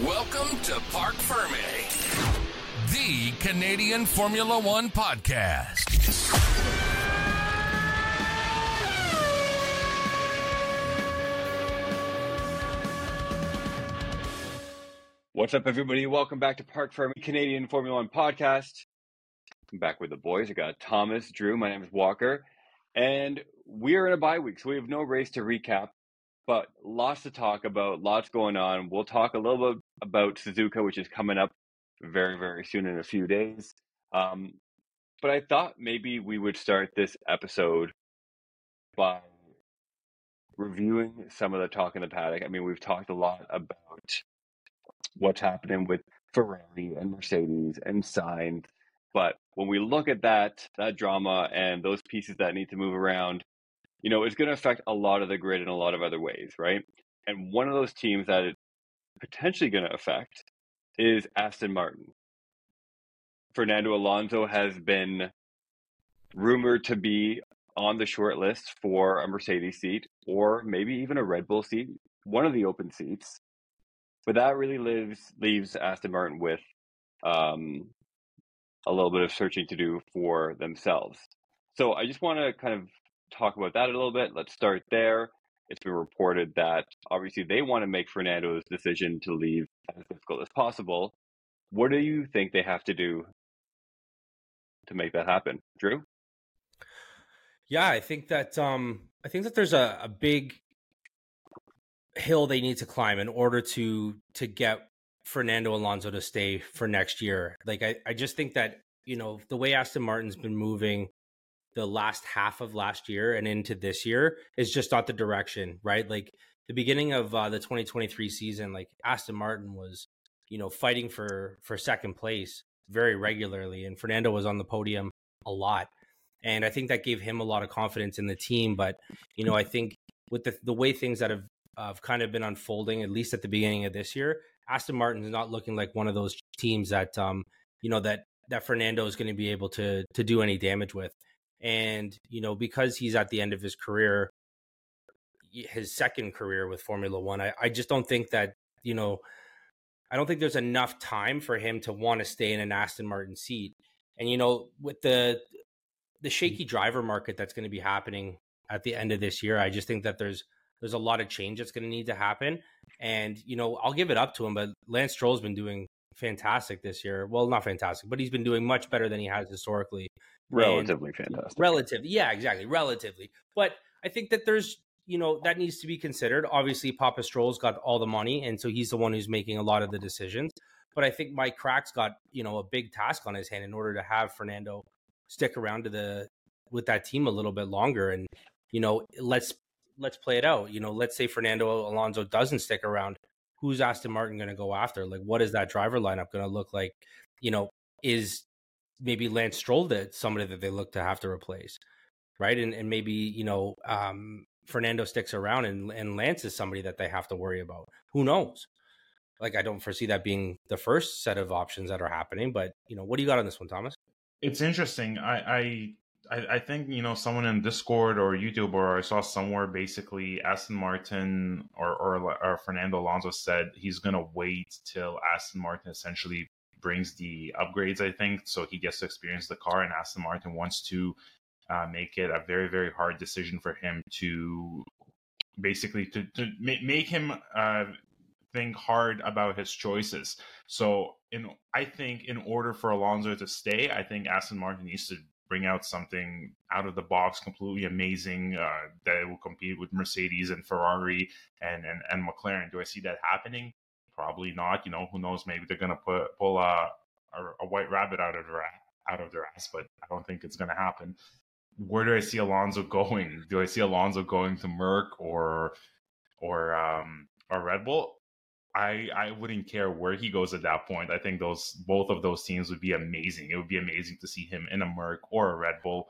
Welcome to Parc Ferme, the Canadian Formula One podcast. What's up, everybody? Welcome back to Parc Ferme, Canadian Formula One podcast. I'm back with the boys. I got Thomas, Drew. My name is Walker, and we are in a bye week, so we have no race to recap. But lots to talk about, lots going on. We'll talk a little bit about Suzuka, which is coming up very, very soon in a few days. But I thought maybe we would start this episode by reviewing some of the talk in the paddock. I mean, we've talked a lot about what's happening with Ferrari and Mercedes and Sainz. But when we look at that drama and those pieces that need to move around, you know, it's going to affect a lot of the grid in a lot of other ways, right? And one of those teams that it's potentially going to affect is Aston Martin. Fernando Alonso has been rumored to be on the short list for a Mercedes seat or maybe even a Red Bull seat, one of the open seats. But that really leaves Aston Martin with a little bit of searching to do for themselves. So I just want to kind of talk about that a little bit. Let's start there. It's been reported that obviously they want to make Fernando's decision to leave as difficult as possible. What do you think they have to do to make that happen, Drew? Yeah, I think that there's a big hill they need to climb in order to get Fernando Alonso to stay for next year. Like I just think that, you know, the way Aston Martin's been moving the last half of last year and into this year is just not the direction, right? Like the beginning of the 2023 season, like Aston Martin was, you know, fighting for second place very regularly, and Fernando was on the podium a lot. And I think that gave him a lot of confidence in the team. But, you know, I think with the way things that have kind of been unfolding, at least at the beginning of this year, Aston Martin is not looking like one of those teams that, you know, that Fernando is going to be able to do any damage with. And, you know, because he's at the end of his career, his second career with Formula One, I just don't think that, you know, I don't think there's enough time for him to want to stay in an Aston Martin seat. And, you know, with the shaky driver market that's going to be happening at the end of this year, I just think that there's a lot of change that's going to need to happen. And, you know, I'll give it up to him, but Lance Stroll's been doing fantastic this year. Well, not fantastic, but he's been doing much better than he has historically. Relatively fantastic. Relatively. Yeah, exactly. Relatively. But I think that there's, you know, that needs to be considered. Obviously, Papa Stroll's got all the money, and so he's the one who's making a lot of the decisions. But I think Mike Crack's got, you know, a big task on his hand in order to have Fernando stick around with that team a little bit longer. And, you know, let's play it out. You know, let's say Fernando Alonso doesn't stick around. Who's Aston Martin going to go after? Like, what is that driver lineup going to look like? You know, is maybe Lance Stroll somebody that they look to have to replace, right? And maybe, you know, Fernando sticks around and Lance is somebody that they have to worry about. Who knows? Like, I don't foresee that being the first set of options that are happening. But, you know, what do you got on this one, Thomas? It's interesting. I think, you know, someone in Discord or YouTube, or I saw somewhere, basically Aston Martin or Fernando Alonso said he's going to wait till Aston Martin essentially brings the upgrades, I think, so he gets to experience the car, and Aston Martin wants to make it a very, very hard decision for him to basically to make him think hard about his choices. So I think in order for Alonso to stay, I think Aston Martin needs to bring out something out of the box, completely amazing, that will compete with Mercedes and Ferrari and McLaren. Do I see that happening? Probably not. You know, who knows? Maybe they're going to pull a white rabbit out of their ass, but I don't think it's going to happen. Where do I see Alonso going? Do I see Alonso going to Merc or Red Bull? I wouldn't care where he goes at that point. I think both of those teams would be amazing. It would be amazing to see him in a Merc or a Red Bull.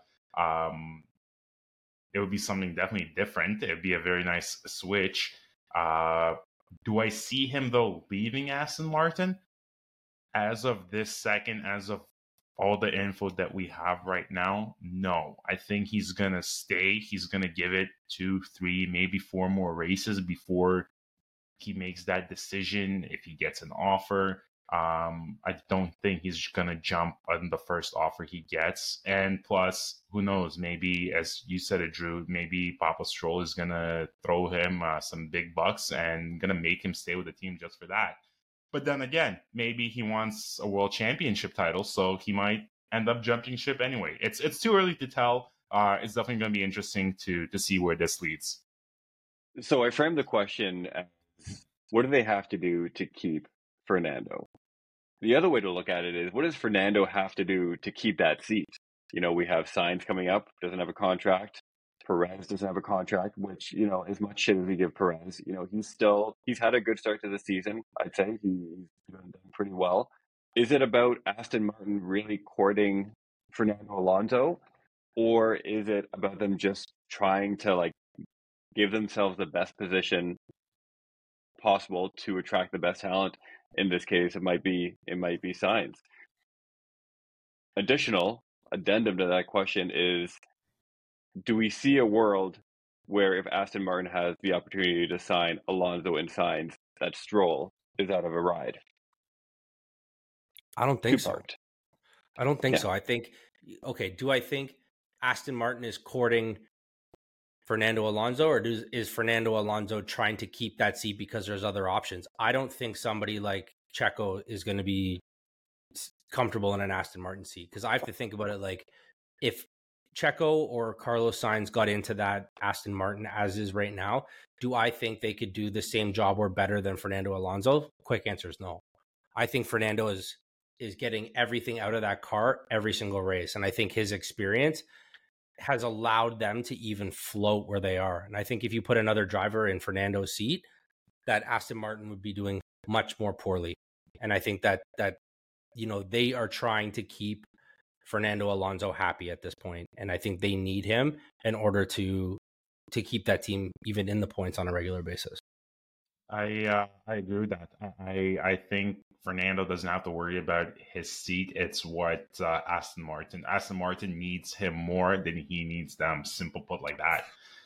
It would be something definitely different. It would be a very nice switch. Do I see him, though, leaving Aston Martin? As of this second, as of all the info that we have right now, no. I think he's going to stay. He's going to give it 2, 3, maybe 4 more races before he makes that decision, if he gets an offer. I don't think he's going to jump on the first offer he gets. And plus, who knows, maybe, as you said it, Drew, maybe Papa Stroll is going to throw him some big bucks and going to make him stay with the team just for that. But then again, maybe he wants a world championship title, so he might end up jumping ship anyway. It's too early to tell. It's definitely going to be interesting to see where this leads. So I framed the question as, what do they have to do to keep Fernando? The other way to look at it is, what does Fernando have to do to keep that seat? You know, we have Sainz coming up, doesn't have a contract. Perez doesn't have a contract, which, you know, as much shit as we give Perez, you know, he's had a good start to the season. I'd say he's done pretty well. Is it about Aston Martin really courting Fernando Alonso? Or is it about them just trying to, like, give themselves the best position possible to attract the best talent? In this case, it might be Sainz. Additional addendum to that question is, do we see a world where if Aston Martin has the opportunity to sign Alonso and Sainz, that Stroll is out of a ride? I don't think so. Two-part. I don't think so. I think, okay, do I think Aston Martin is courting Fernando Alonso, or is Fernando Alonso trying to keep that seat because there's other options? I don't think somebody like Checo is going to be comfortable in an Aston Martin seat, because I have to think about it like, if Checo or Carlos Sainz got into that Aston Martin as is right now, do I think they could do the same job or better than Fernando Alonso? Quick answer is no. I think Fernando is getting everything out of that car every single race, and I think his experience has allowed them to even float where they are. And I think if you put another driver in Fernando's seat, that Aston Martin would be doing much more poorly. And I think that you know, they are trying to keep Fernando Alonso happy at this point, and I think they need him in order to keep that team even in the points on a regular basis. I agree with that. I think Fernando doesn't have to worry about his seat. It's what Aston Martin needs him more than he needs them. Simple put like that.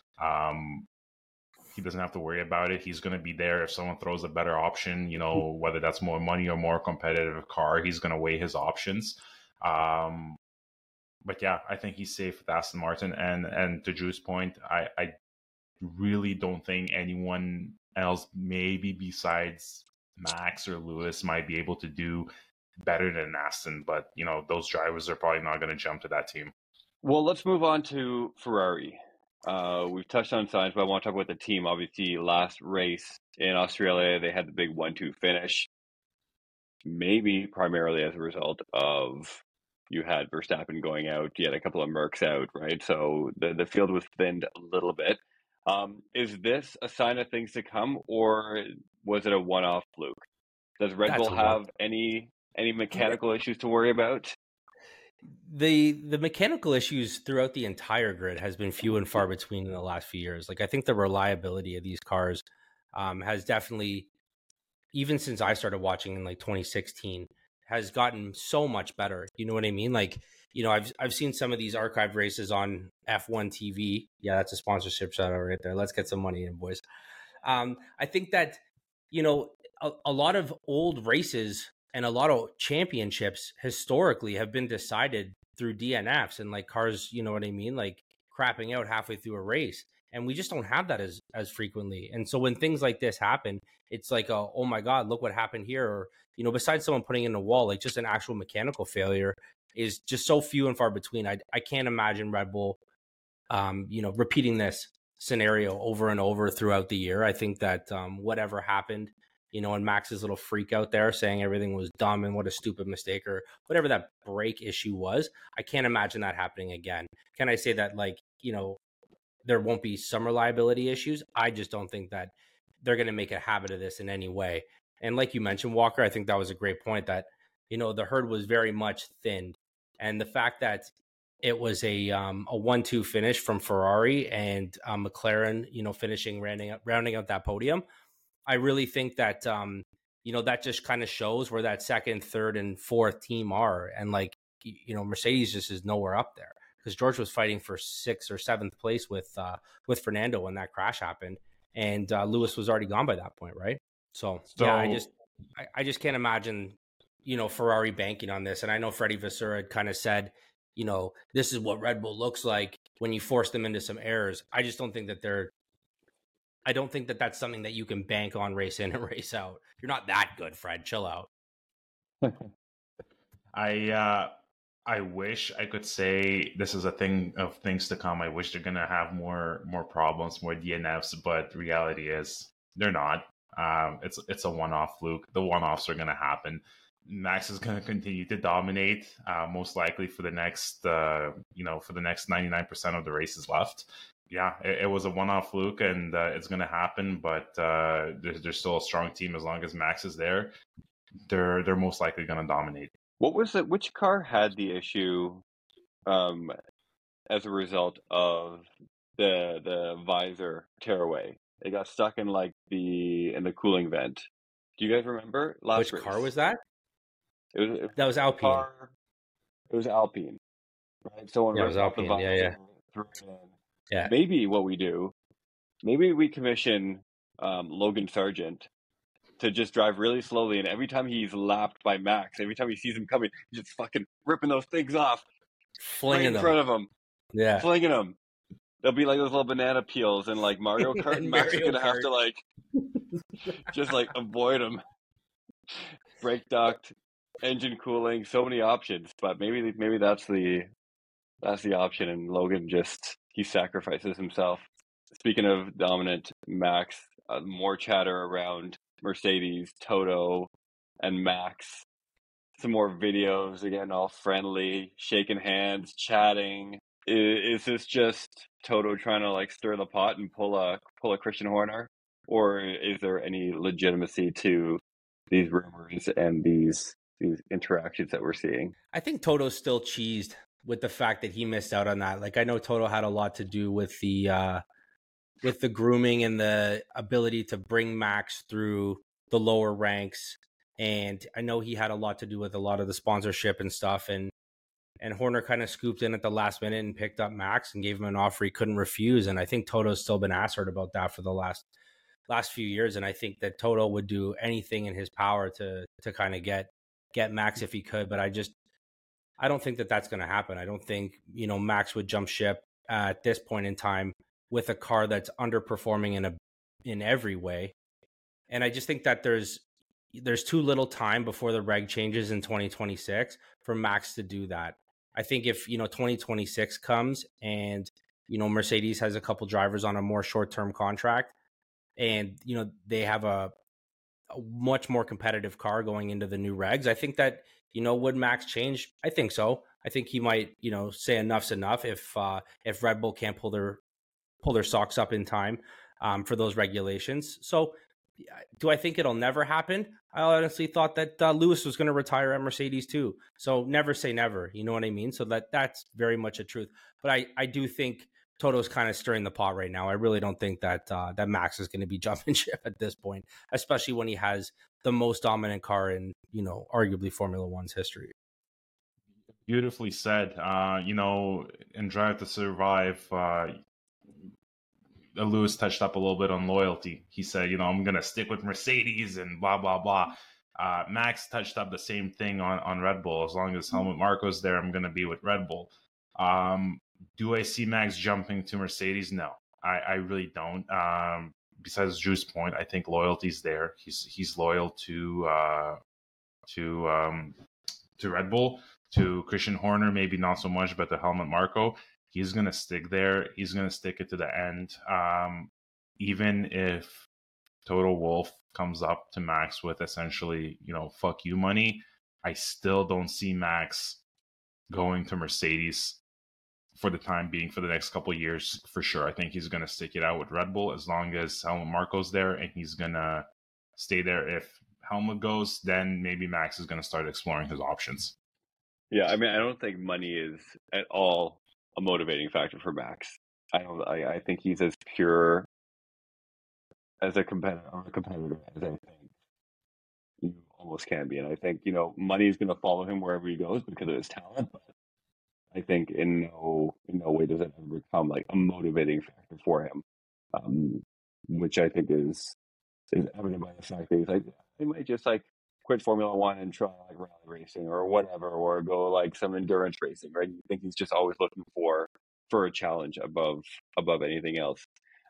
He doesn't have to worry about it. He's going to be there if someone throws a better option, you know, whether that's more money or more competitive car, he's going to weigh his options. But yeah, I think he's safe with Aston Martin. And to Drew's point, I really don't think anyone else, maybe besides Max or Lewis, might be able to do better than Aston. But, you know, those drivers are probably not going to jump to that team. Well, let's move on to Ferrari. We've touched on Sainz, but I want to talk about the team. Obviously, last race in Australia, they had the big 1-2 finish, maybe primarily as a result of you had Verstappen going out, you had a couple of Mercs out, right? So the field was thinned a little bit. Is this a sign of things to come, or was it a one-off fluke? Does Red Bull have any mechanical issues to worry about? The mechanical issues throughout the entire grid has been few and far between in the last few years. Like, I think the reliability of these cars has definitely, even since I started watching in like 2016, has gotten so much better. You know what I mean? Like, you know, I've seen some of these archive races on F1 TV. Yeah, that's a sponsorship shout out right there. Let's get some money in, boys. I think that, you know, a lot of old races and a lot of championships historically have been decided through DNFs and like cars, you know what I mean? Like crapping out halfway through a race. And we just don't have that as frequently. And so when things like this happen, it's like, oh my God, look what happened here. Or, you know, besides someone putting in a wall, like just an actual mechanical failure is just so few and far between. I can't imagine Red Bull, you know, repeating this scenario over and over throughout the year. I think that whatever happened, you know, and Max's little freak out there saying everything was dumb and what a stupid mistake or whatever that brake issue was, I can't imagine that happening again. Can I say that, like, you know, there won't be some reliability issues? I just don't think that they're going to make a habit of this in any way. And like you mentioned, Walker, I think that was a great point that, you know, the herd was very much thinned. And the fact that it was a 1-2 finish from Ferrari and McLaren, you know, finishing, rounding out that podium, I really think that, you know, that just kind of shows where that second, third, and fourth team are. And like, you know, Mercedes just is nowhere up there because George was fighting for 6th or 7th place with Fernando when that crash happened. and Lewis was already gone by that point, right? So So yeah, I just can't imagine, Ferrari banking on this. And I know Freddie Vasseur had kind of said, this is what Red Bull looks like when you force them into some errors. I just don't think that that's something that you can bank on race in and race out. You're not that good, Fred. Chill out. I wish I could say this is a thing of things to come. I wish they're gonna have more problems, more DNFs, but reality is they're not. It's a one-off fluke. The one-offs are gonna happen. Max is gonna continue to dominate, most likely for the next 99% of the races left. Yeah, it was a one-off fluke, and it's gonna happen. But there's still a strong team as long as Max is there. They're most likely gonna dominate. What was it? Which car had the issue as a result of the visor tearaway? It got stuck in in the cooling vent. Do you guys remember Which race? car was that? That was Alpine. It was Alpine, right? Someone it was Alpine. Yeah. Yeah. Maybe what we do, maybe we commission Logan Sargent to just drive really slowly, and every time he's lapped by Max, every time he sees him coming, he's just fucking ripping those things off, flinging right in front of him, flinging them. They'll be like those little banana peels in like Mario Kart, and Max is gonna have to just avoid them. Brake duct, engine cooling, so many options, but maybe that's the option, and Logan he sacrifices himself. Speaking of dominant Max, more chatter around Mercedes, Toto, and Max. Some more videos, again, all friendly, shaking hands, chatting. Is this just Toto trying to stir the pot and pull a Christian Horner, or is there any legitimacy to these rumors and these interactions that we're seeing? I think Toto's still cheesed with the fact that he missed out on that. I know Toto had a lot to do with the grooming and the ability to bring Max through the lower ranks. And I know he had a lot to do with a lot of the sponsorship and stuff. And Horner kind of scooped in at the last minute and picked up Max and gave him an offer he couldn't refuse. And I think Toto's still been asked about that for the last few years. And I think that Toto would do anything in his power to kind of get Max if he could. But I don't think that that's going to happen. I don't think, Max would jump ship at this point in time with a car that's underperforming in every way. And I just think that there's too little time before the reg changes in 2026 for Max to do that. I think if 2026 comes and Mercedes has a couple drivers on a more short-term contract, and they have a much more competitive car going into the new regs, I think that would Max change? I think so. I think he might say enough's enough if Red Bull can't pull their socks up in time for those regulations. So do I think it'll never happen? I honestly thought that Lewis was going to retire at Mercedes too. So never say never. You know what I mean? So that's very much a truth. But I do think Toto's kind of stirring the pot right now. I really don't think that that Max is going to be jumping ship at this point, especially when he has the most dominant car in arguably Formula One's history. Beautifully said. In Drive to Survive, Lewis touched up a little bit on loyalty. He said, I'm going to stick with Mercedes and blah, blah, blah. Max touched up the same thing on Red Bull. As long as Helmut Marko's there, I'm going to be with Red Bull. Do I see Max jumping to Mercedes? No, I really don't. Besides Drew's point, I think loyalty's there. He's loyal to Red Bull, to Christian Horner, maybe not so much, but to Helmut Marko. He's going to stick there. He's going to stick it to the end. Even if Toto Wolff comes up to Max with essentially, fuck you money, I still don't see Max going to Mercedes for the time being for the next couple of years, for sure. I think he's going to stick it out with Red Bull as long as Helmut Marko's there, and he's going to stay there. If Helmut goes, then maybe Max is going to start exploring his options. Yeah, I don't think money is at all a motivating factor for Max. I think he's as pure as a competitor as I think you almost can be. And I think, money is going to follow him wherever he goes because of his talent. But I think in no way does it ever become a motivating factor for him. which I think is evident by the fact that he's like, he might just like quit Formula One and try like rally racing or whatever, or go like some endurance racing, right? You think he's just always looking for a challenge above anything else.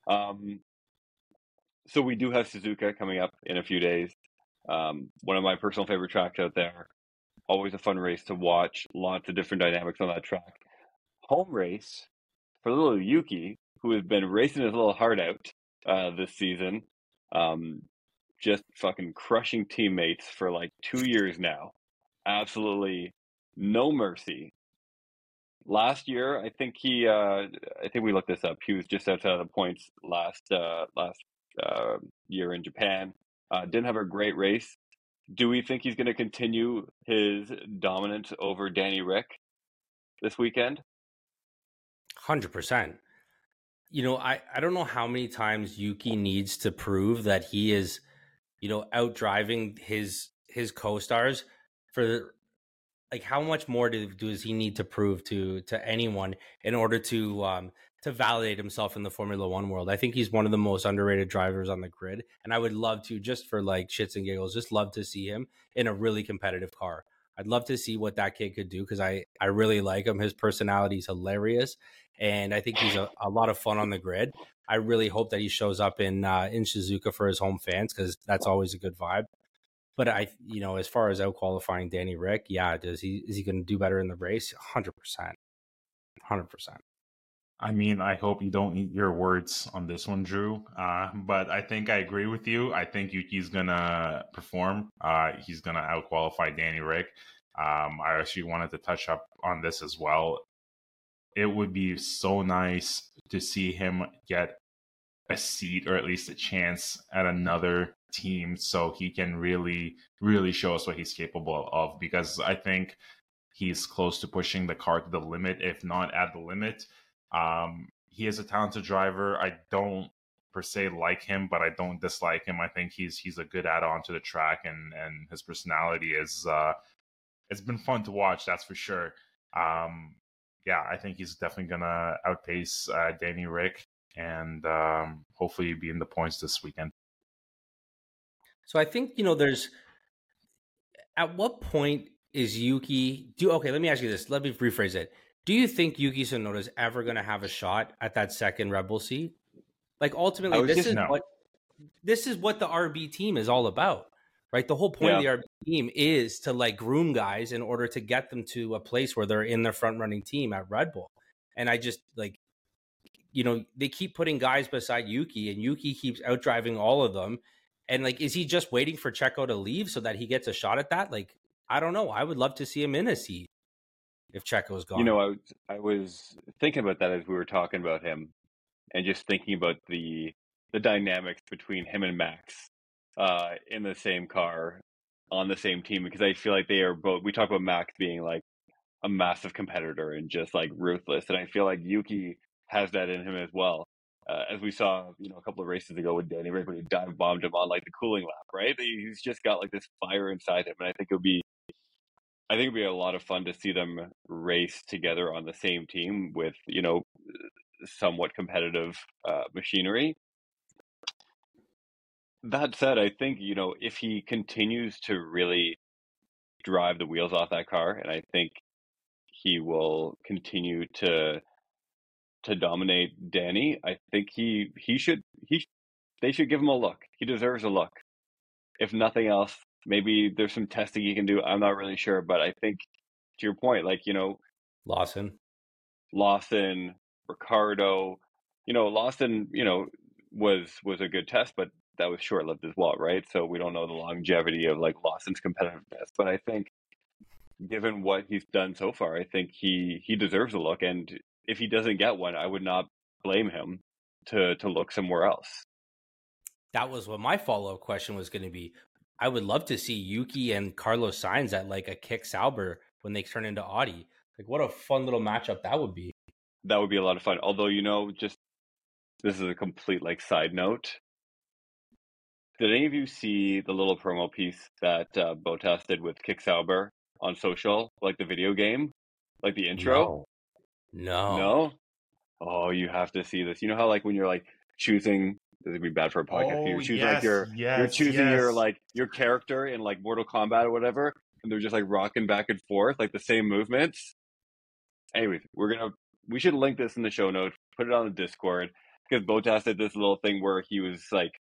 So we do have Suzuka coming up in a few days. One of my personal favorite tracks out there. Always a fun race to watch. Lots of different dynamics on that track. Home race for little Yuki, who has been racing his little heart out this season. Just fucking crushing teammates for like 2 years now. Absolutely no mercy. Last year, I think we looked this up. He was just outside of the points last year in Japan. Didn't have a great race. Do we think he's going to continue his dominance over Danny Rick this weekend? 100%. You know, I don't know how many times Yuki needs to prove that he is, you know, out driving his co-stars for, like, how much more does he need to prove to anyone in order to validate himself in the Formula One world? I think he's one of the most underrated drivers on the grid, and I would love to, just for like shits and giggles, just love to see him in a really competitive car. I'd love to see what that kid could do, because I really like him. His personality is hilarious, and I think he's a lot of fun on the grid. I really hope that he shows up in Suzuka for his home fans, because that's always a good vibe. But as far as out qualifying Danny Rick, yeah, is he going to do better in the race? 100%. 100%. I mean, I hope you don't eat your words on this one, Drew. But I think I agree with you. I think Yuki's gonna perform. He's gonna out qualify Danny Rick. I actually wanted to touch up on this as well. It would be so nice to see him get a seat, or at least a chance at another team, so he can really, really show us what he's capable of, because I think he's close to pushing the car to the limit, if not at the limit. He is a talented driver. I don't per se like him, but I don't dislike him. I think he's a good add-on to the track, and his personality is it's been fun to watch, that's for sure. Yeah, I think he's definitely gonna outpace Danny Rick, and hopefully be in the points this weekend. So I think, there's, at what point is Yuki okay, let me ask you this. Let me rephrase it. Do you think Yuki Tsunoda is ever going to have a shot at that second Red Bull seat? Like, ultimately, this is what the RB team is all about, right? The whole point of the RB team is to like groom guys in order to get them to a place where they're in the front running team at Red Bull. And I just like, they keep putting guys beside Yuki, and Yuki keeps outdriving all of them. And like, is he just waiting for Checo to leave so that he gets a shot at that? Like, I don't know. I would love to see him in a seat if Checo's gone. I was thinking about that as we were talking about him, and just thinking about the dynamics between him and Max in the same car on the same team, because I feel like they are both. We talk about Max being like a massive competitor and just like ruthless, and I feel like Yuki has that in him as well. As we saw, a couple of races ago with Danny Rick, when he dive bombed him on like the cooling lap, right? He's just got like this fire inside him, and I think it'd be a lot of fun to see them race together on the same team with, somewhat competitive machinery. That said, I think, if he continues to really drive the wheels off that car, and I think he will continue to dominate Danny, I think they should give him a look. He deserves a look. If nothing else, maybe there's some testing he can do. I'm not really sure, but I think, to your point, like, Lawson, Ricardo, Lawson, was a good test, but that was short-lived as well, right? So we don't know the longevity of like Lawson's competitiveness, but I think given what he's done so far, I think he deserves a look. And if he doesn't get one, I would not blame him to look somewhere else. That was what my follow-up question was going to be. I would love to see Yuki and Carlos Sainz at like a Kick Sauber when they turn into Audi. Like, what a fun little matchup that would be. That would be a lot of fun. Although, just this is a complete like side note. Did any of you see the little promo piece that Bottas did with Kick Sauber on social, like the video game, like the intro? No. Oh, you have to see this. You know how like when you're like choosing this would be bad for a podcast. Oh, You choose like you're choosing your character in like Mortal Kombat or whatever, and they're just like rocking back and forth, like the same movements. Anyways, we should link this in the show notes, put it on the Discord, because Bottas did this little thing where he was like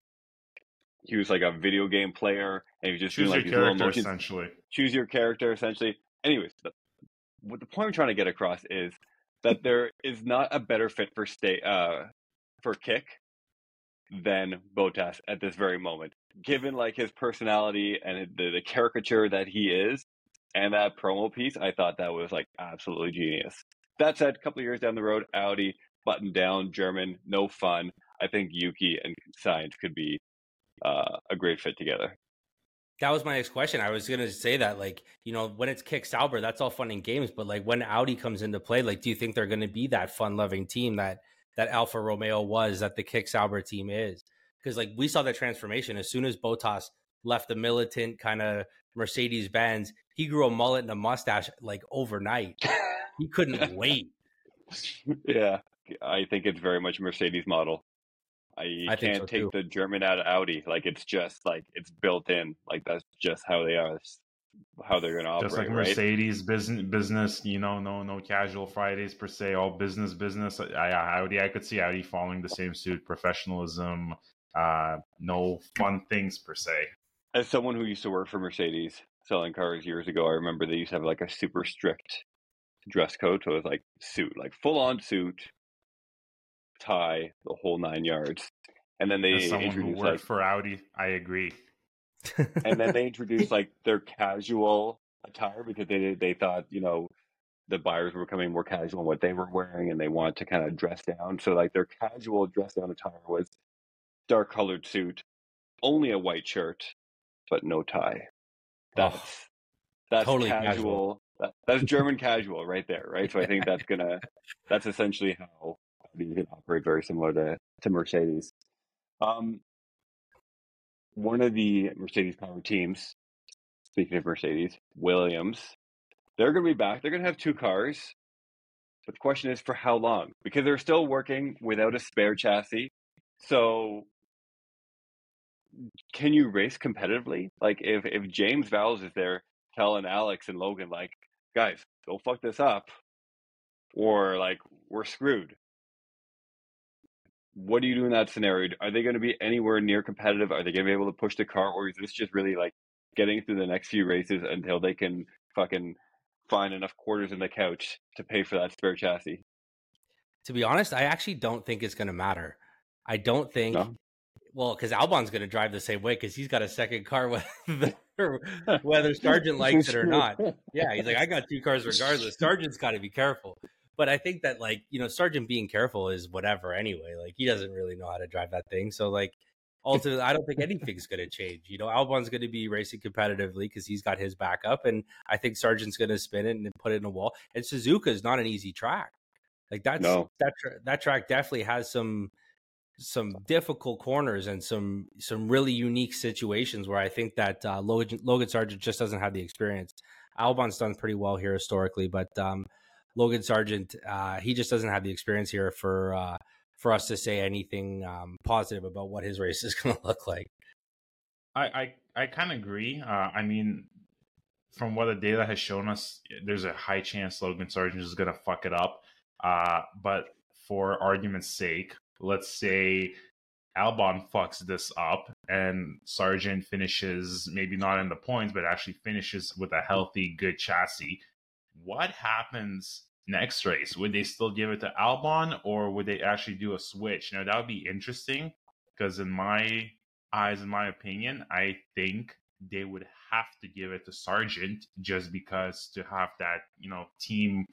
a video game player, and he was just choose doing like your these little character motions. essentially. Choose your character essentially. Anyways, what the point I'm trying to get across is that there is not a better fit for Kick than Bottas at this very moment, given like his personality and the caricature that he is, and that promo piece. I thought that was like absolutely genius. That said, a couple of years down the road, Audi, buttoned down, German, no fun. I think Yuki and Sainz could be a great fit together. That was my next question. I was going to say that, like, you know, when it's Kick Sauber, that's all fun and games. But like when Audi comes into play, like, do you think they're going to be that fun-loving team that Alfa Romeo was, that the Kick Sauber team is? Because like we saw the transformation as soon as Bottas left the militant kind of Mercedes-Benz, he grew a mullet and a mustache like overnight. He couldn't wait. Yeah, I think it's very much Mercedes model. I can't so take too. the German out of Audi. Like it's just like it's built in. Like that's just how they are. That's how they're going to operate. Just like Mercedes business, you know, no casual Fridays per se, all business. Audi, I could see Audi following the same suit, professionalism, no fun things per se. As someone who used to work for Mercedes selling cars years ago, I remember they used to have like a super strict dress code. So it was like suit, like full on suit, tie, the whole 9 yards. And then they introduced who worked for Audi, I agree. And then they introduced like their casual attire because they thought, you know, the buyers were becoming more casual in what they were wearing, and they wanted to kind of dress down. So like their casual dress down attire was dark colored suit, only a white shirt, but no tie. That's totally casual. That's German casual right there, right? So I think that's essentially how you can operate, very similar to Mercedes. One of the Mercedes power teams, speaking of Mercedes, Williams, they're going to be back. They're going to have 2 cars. But the question is for how long? Because they're still working without a spare chassis. So can you race competitively? Like if James Vowles is there telling Alex and Logan, like, guys, don't fuck this up, or like we're screwed. What do you do in that scenario? Are they going to be anywhere near competitive? Are they going to be able to push the car, or is this just really like getting through the next few races until they can fucking find enough quarters in the couch to pay for that spare chassis? To be honest, I actually don't think it's going to matter. I don't think, well, because Albon's going to drive the same way because he's got a second car whether Sargent likes it or not. Yeah, he's like, I got 2 cars regardless. Sargent's got to be careful. But I think that, like, you know, Sargent being careful is whatever anyway. Like, he doesn't really know how to drive that thing. So, like, ultimately, I don't think anything's going to change. You know, Albon's going to be racing competitively because he's got his backup. And I think Sargent's going to spin it and put it in a wall. And Suzuka is not an easy track. Like, that track definitely has some difficult corners and some really unique situations where I think that Logan Sargent just doesn't have the experience. Albon's done pretty well here historically, but Logan Sargent, he just doesn't have the experience here for us to say anything positive about what his race is going to look like. I kind of agree. I mean, from what the data has shown us, there's a high chance Logan Sargent is going to fuck it up. But for argument's sake, let's say Albon fucks this up and Sargent finishes, maybe not in the points, but actually finishes with a healthy, good chassis. What happens next race? Would they still give it to Albon, or would they actually do a switch? Now, that would be interesting because in my eyes, in my opinion, I think they would have to give it to Sargent just because to have that, you know, team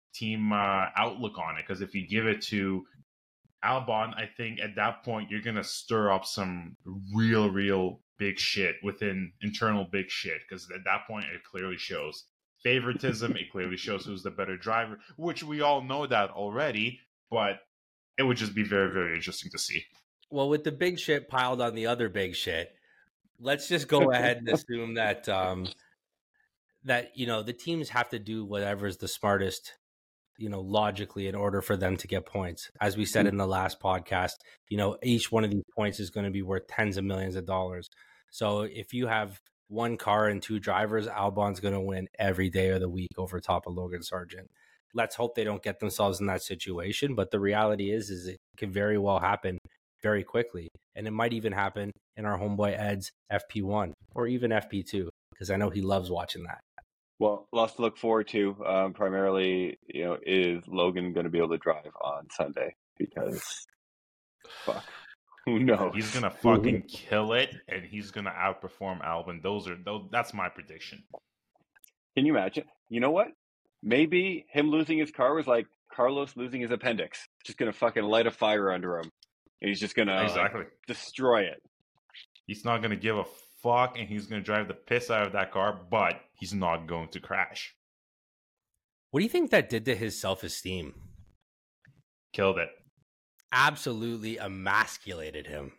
outlook on it. Because if you give it to Albon, I think at that point you're gonna stir up some real big shit within internal big shit. Because at that point it clearly shows favoritism. It clearly shows who's the better driver, which we all know that already. But it would just be very, very interesting to see. Well, with the big shit piled on the other big shit, let's just go ahead and assume that that, you know, the teams have to do whatever is the smartest logically in order for them to get points. As we said in the last podcast, each one of these points is going to be worth tens of millions of dollars. So if you have one car and two drivers, Albon's going to win every day of the week over top of Logan Sargent. Let's hope they don't get themselves in that situation. But the reality is it can very well happen very quickly. And it might even happen in our homeboy Ed's FP1 or even FP2, because I know he loves watching that. Well, lots to look forward to. Primarily, is Logan going to be able to drive on Sunday? Because, fuck, who knows? He's gonna fucking kill it, and he's gonna outperform Albon. That's my prediction. Can you imagine? You know what? Maybe him losing his car was like Carlos losing his appendix. Just gonna fucking light a fire under him. And he's just gonna destroy it. He's not gonna give a fuck, and he's gonna drive the piss out of that car, but he's not going to crash. What do you think that did to his self-esteem? Killed it. Absolutely emasculated him.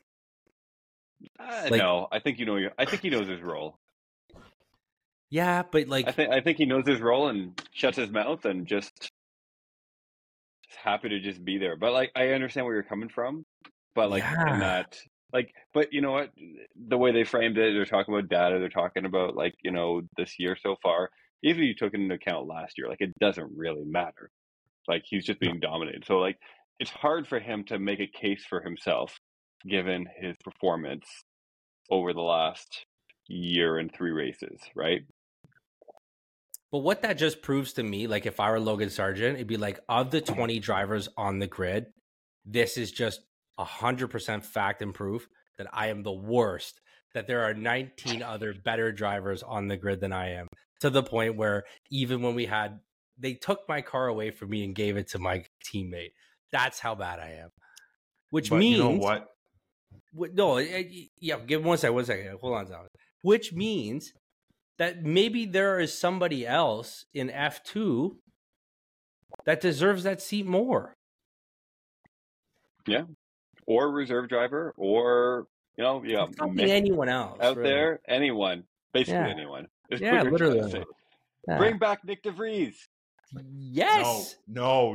No, I think I think he knows his role. Yeah, but I think he knows his role and shuts his mouth and just happy to just be there. But I understand where you're coming from. But in that, but you know what? The way they framed it, they're talking about data. They're talking about this year so far. Even if you took into account last year, it doesn't really matter. He's just being dominated. So it's hard for him to make a case for himself given his performance over the last year and 3 races, right? But what that just proves to me, if I were Logan Sargent, it'd be of the 20 drivers on the grid, this is just 100% fact and proof that I am the worst, that there are 19 other better drivers on the grid than I am, to the point where even when they took my car away from me and gave it to my teammate. That's how bad I am. Which means, you know what? No, yeah, give 1 second. Hold on, Thomas. Which means that maybe there is somebody else in F2 that deserves that seat more. Yeah. Or reserve driver, or, anyone else out really. There, anyone. Basically anyone. Literally. Yeah. Bring back Nick DeVries. Yes. No.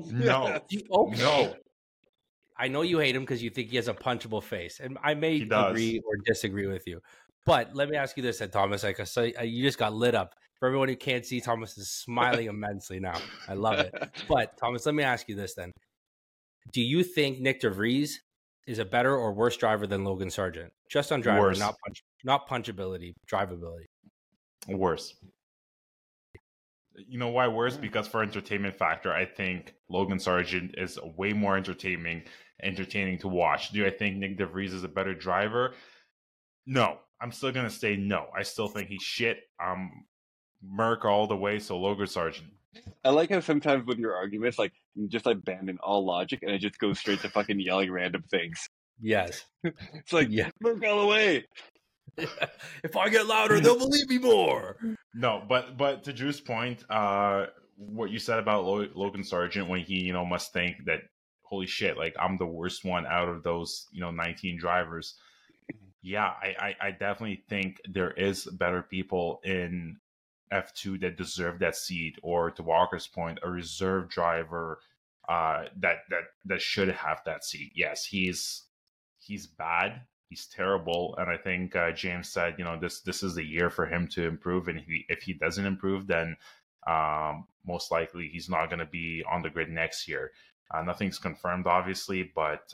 I know you hate him because you think he has a punchable face, and I may agree or disagree with you. But let me ask you this, then, Thomas. You just got lit up. For everyone who can't see, Thomas is smiling immensely now. I love it. But Thomas, let me ask you this then: do you think Nick DeVries is a better or worse driver than Logan Sargent? Just on driving, not punchability, drivability. Worse. You know why worse? Because for entertainment factor, I think Logan Sargent is way more entertaining to watch. Do I think Nick DeVries is a better driver? No. I'm still going to say no. I still think he's shit. Merc all the way, so Logan Sargent. I like how sometimes with your arguments, you just abandon all logic and it just goes straight to fucking yelling random things. Yes. It's Merc all the way. If I get louder, they'll believe me more. No, but to Drew's point, what you said about Logan Sargent when he, must think that, holy shit, I'm the worst one out of those, 19 drivers. Yeah, I definitely think there is better people in F2 that deserve that seat, or to Walker's point, a reserve driver that should have that seat. Yes, he's bad. He's terrible, and I think James said, this is the year for him to improve, and if he doesn't improve, then most likely he's not going to be on the grid next year. Nothing's confirmed, obviously, but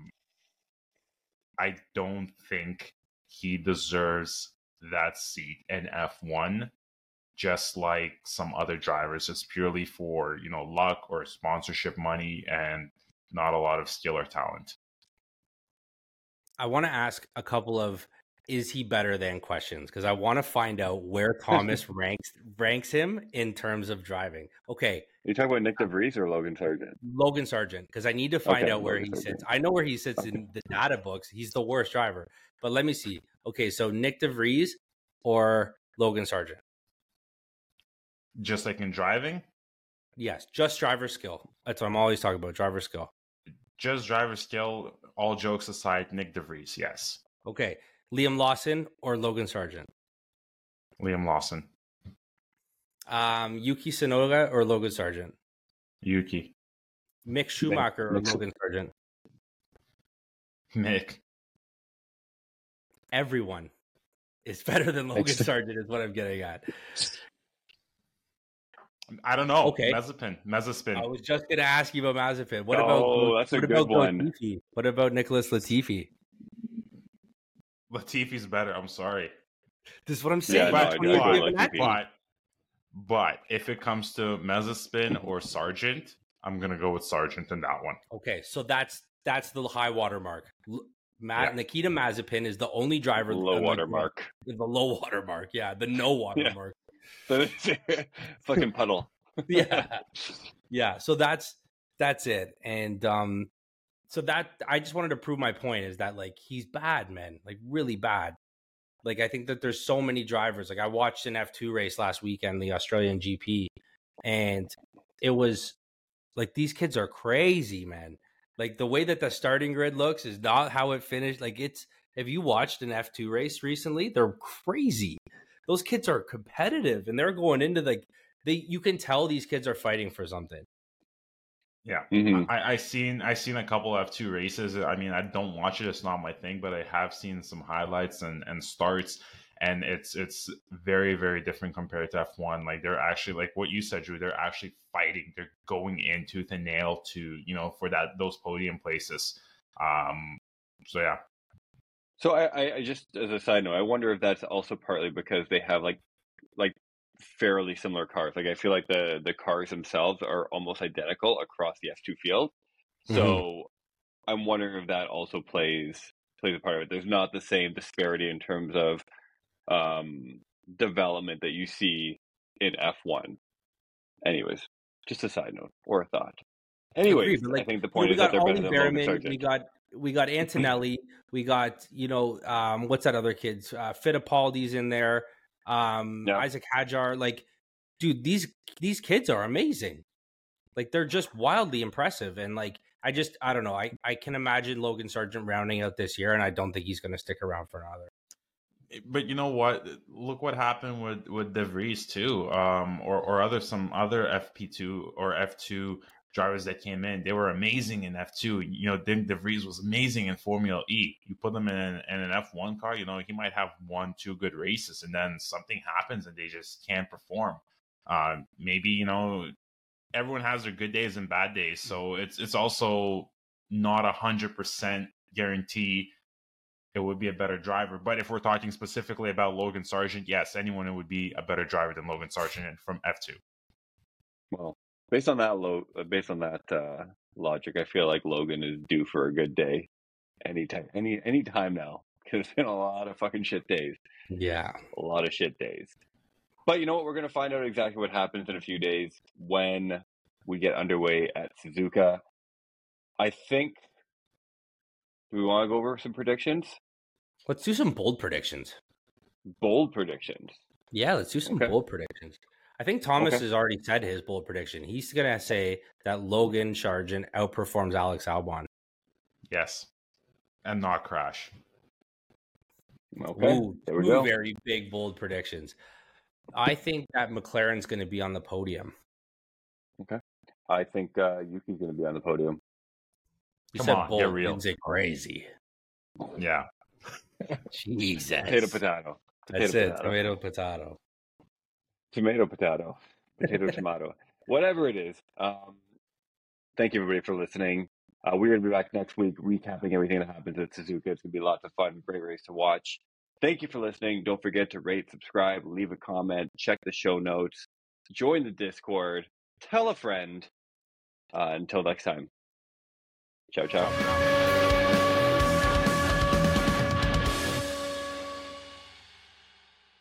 I don't think he deserves that seat in F1, just like some other drivers. It's purely for, luck or sponsorship money and not a lot of skill or talent. I want to ask a couple of is he better than questions, because I want to find out where Thomas ranks him in terms of driving. Okay. Are you talking about Nick DeVries or Logan Sargent? Logan Sargent, because I need to find out where he sits. I know where he sits in the data books. He's the worst driver. But let me see. Okay, so Nick DeVries or Logan Sargent? Just like in driving? Yes, just driver skill. That's what I'm always talking about, driver skill. Just driver skill, all jokes aside, Nick DeVries, yes. Okay. Liam Lawson or Logan Sargent? Liam Lawson. Yuki Tsunoda or Logan Sargent? Yuki. Mick Schumacher or Mick- Logan Sargent? Mick. Everyone is better than Logan Thanks. Sargent is what I'm getting at. I don't know. Okay. Mezaspin. I was just going to ask you about Mazepin. What that's a good one. Latifi? What about Nicholas Latifi? Latifi's better. I'm sorry. This is what I'm saying. Yeah, But, no, I do like Latifi. but if it comes to Mezaspin or Sargent, I'm gonna go with Sargent in that one. Okay, so that's the high water mark. Yeah. Nikita Mazepin is the only driver Low water mark. The low water mark, yeah, the no water Yeah. mark. Fucking puddle. Yeah. So that's it, and so that I just wanted to prove my point is that like he's bad, man, like really bad. Like I think that there's so many drivers. Like I watched an F2 race last weekend, the Australian GP, and it was like these kids are crazy, man. Like the way that the starting grid looks is not how it finished. Like it's if you watched an F2 race recently, they're crazy. Those kids are competitive and they're going into you can tell these kids are fighting for something. Yeah, Mhm. I seen a couple of F2 races. I mean, I don't watch it; it's not my thing. But I have seen some highlights and starts, and it's very, very different compared to F1. Like they're actually like what you said, Drew. They're actually fighting. They're going in tooth and nail to for those podium places. So yeah. So I just as a side note, I wonder if that's also partly because they have like fairly similar cars. Like I feel like the cars themselves are almost identical across the F2 field. So I'm wondering if that also plays a part of it. There's not the same disparity in terms of development that you see in F1. Anyways, just a side note or a thought. Anyways, Agreed, but, I think the point we is that got they're better Ollie than Logan Behrman, Sargent. we got Antonelli, we got what's that other kid's Fittipaldi's in there, Isaac Hadjar. Like, dude, these kids are amazing. Like they're just wildly impressive, and like I don't know. I can imagine Logan Sargent rounding out this year, and I don't think he's going to stick around for another. But you know what? Look what happened with De Vries too, or some other FP2 or F2 drivers that came in. They were amazing in F2. De Vries was amazing in Formula E. You put them in an F1 car, he might have 1-2 good races, and then something happens and they just can't perform. Maybe everyone has their good days and bad days, so it's also not 100% guarantee it would be a better driver. But if we're talking specifically about Logan Sargent, yes, anyone would be a better driver than Logan Sargent from F2. Well, based on that logic, I feel like Logan is due for a good day any time now, because it's been a lot of fucking shit days. Yeah, a lot of shit days. But you know what? We're going to find out exactly what happens in a few days when we get underway at Suzuka. I think. Do we want to go over some predictions? Let's do some bold predictions. Bold predictions. Yeah, let's do some bold predictions. I think Thomas has already said his bold prediction. He's going to say that Logan Sargent outperforms Alex Albon. Yes. And not crash. Okay. Ooh, there we two go. very big, bold predictions. I think that McLaren's going to be on the podium. Okay. I think Yuki's going to be on the podium. You Come said on, bold. get real. You didn't say crazy. Yeah. Jesus. Potato. That's it. Tomato, potato. Tomato, potato. Potato, tomato. Whatever it is. Thank you, everybody, for listening. We're going to be back next week recapping everything that happens at Suzuka. It's going to be lots of fun, great race to watch. Thank you for listening. Don't forget to rate, subscribe, leave a comment, check the show notes, join the Discord, tell a friend. Until next time. Ciao, ciao.